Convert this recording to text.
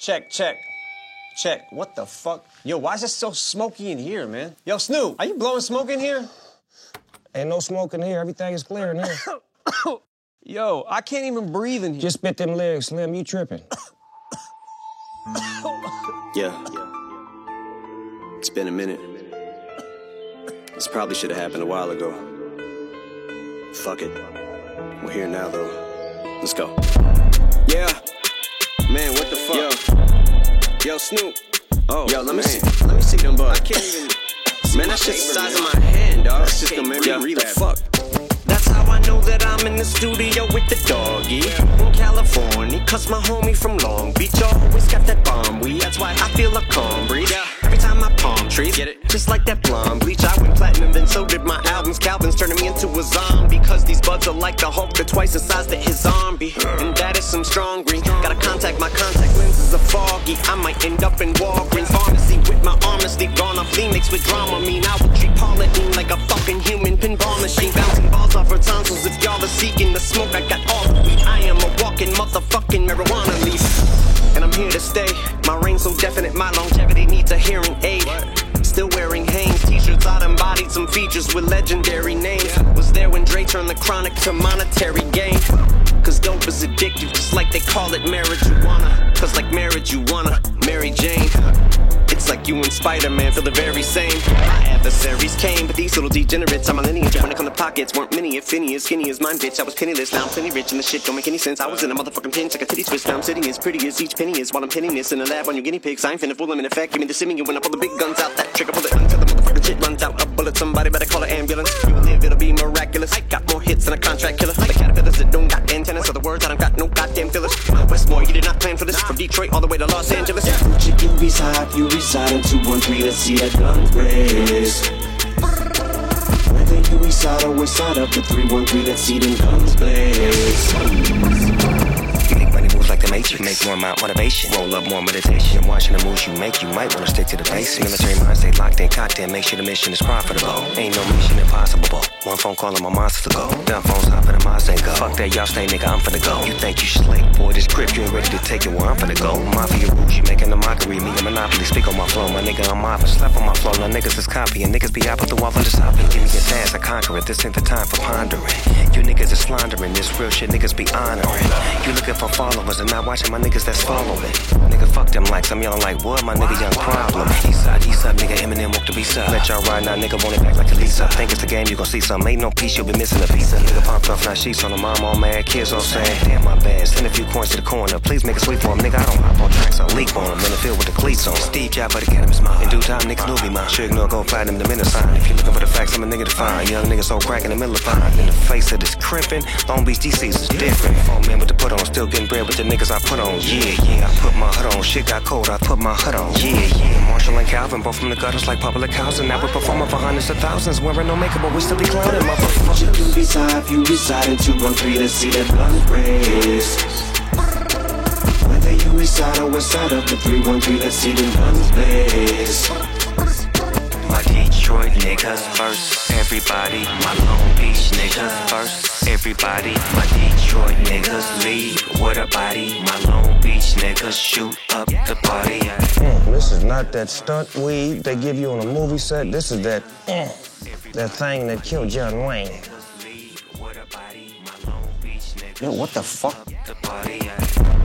Check, check. Check. What the fuck? Yo, why is it so smoky in here, man? Yo, Snoop, are you blowing smoke in here? Ain't no smoke in here. Everything is clear in here. Yo, I can't even breathe in here. Just spit them legs, Slim. You tripping. Yeah. It's been a minute. This probably should have happened a while ago. Fuck it. We're here now, though. Let's go. Yeah. Man, what the fuck? Yo, Snoop. Oh, yo, let me see them bugs. I can't even. Man, that shit's the size of my hand, dog. That's just gonna make me relapse. Fuck. That's how I know that I'm in the studio with the doggy in California, cause my homie from Long Beach always got that bomb weed. That's why I feel a calm breeze every time I palm trees. Get it? Just like that blonde bleach. I went platinum, then so did my albums. Calvin's turning me into a zombie, cause these buds are like the Hulk, they're twice the size that his zombie. And that is some strong green. Gotta contact, my contact lenses are foggy. I might end up in Walgreens pharmacy with my honesty gone off mixed with drama. Mean I would treat Pauline like a fucking human pinball machine, bouncing balls off her tonsils. If y'all are seeking the smoke, I got all the weed. I am a walking motherfucking marijuana leaf, and I'm here to stay. My reign's so definite, my longevity needs a hearing aid. Still wearing Hanes t-shirts, I embodied some features with legendary names. Was there when Dre turned the chronic to monetary gain. Cause dope is addictive, just like they call it marijuana. Cause like marriage, you wanna Mary Jane. It's like you and Spider-Man feel the very same. My adversaries came, but these little degenerates are my lineage. When it come to pockets, weren't many, if any, as skinny as mine, bitch. I was penniless, now I'm plenty rich, and the shit don't make any sense. I was in a motherfucking pinch, like a titty twist. Now I'm sitting as pretty as each penny is, while I'm pinning this in a lab on your guinea pigs. I ain't finna fool them in effect, give me the simming. When I pull the big guns out, that trigger pull it until the motherfucking shit runs out. A bullet, somebody better call an ambulance. You will live, it'll be miraculous. I got more hits than a contract killer. The caterpillars that don't got antennas, so the words I don't got no goddamn fillers. Westmore, you did not plan for this. From Detroit all the way to Los Angeles. Chicken reside, you reside in 213. Let's see that gun blaze. Whether you reside or inside of the 313, let's see them guns blaze. Make money moves like the Matrix. Make more amount motivation. Roll up more meditation. And watching the moves you make, you might wanna stick to the basics. Military mind stay locked in, cocked in. Make sure the mission is profitable. Ain't no mission impossible. One phone call and my monster to go. Dumb phones hop in the Mazda and go. Fuck that, y'all stay, nigga, I'm finna go. You think you slick, boy, this grip, you ain't ready to take it where I'm finna go. Mafia rules, you making a mockery. Me a monopoly, speak on my flow. My nigga, I'm off and slap on my flow. Now niggas is copying. Niggas be out with the wall of the shopping. Give me a task, I conquer it. This ain't the time for pondering. You niggas is slandering. This real shit niggas be honoring. You looking for followers and not watching my niggas that's following. Nigga, fuck them likes. I'm yelling like, what? My nigga, young problem. Eastside, nigga, Eminem woke the beast up. Let y'all ride now, nigga, want it back like a Lisa. Think it's the game, you gon' see something. Ain't no piece, you'll be missing a piece. Nigga popped off, now sheets on the mom, all mad. Kids all saying, damn, my bad. Send a few coins to the corner. Please make it sweet for him, nigga. I don't hop on tracks, I leap on him. In the field with the cleats on. Steve Jobs, but the cannabis mine. In due time, niggas will be mine. Sure ignore, go find him the minute sign. If you looking for the facts, I'm a nigga to find. Young niggas so crack in the middle of fine. In the face of this crimpin', Long Beach DC's is different. 4 men with the put on, still getting bread with the niggas I put on. Yeah, I put my hood on. Shit got cold, I put my hood on. Yeah. Marshall and Calvin, both from the gutters like public housing. Now we're performing for hundreds of thousands. Wearing no makeup, but we still be clowning, motherfuckers. Chicken reside, you reside in 213, let's see that gun blaze. Whether you reside or inside of the 313, let's see them guns blaze. My Detroit niggas first, everybody. My Long Beach niggas first, everybody. My Detroit niggas lead with a body. My Long Beach niggas shoot up the party. This is not that stunt weed they give you on a movie set. This is that thing that killed John Wayne. Yo, what the fuck? The party.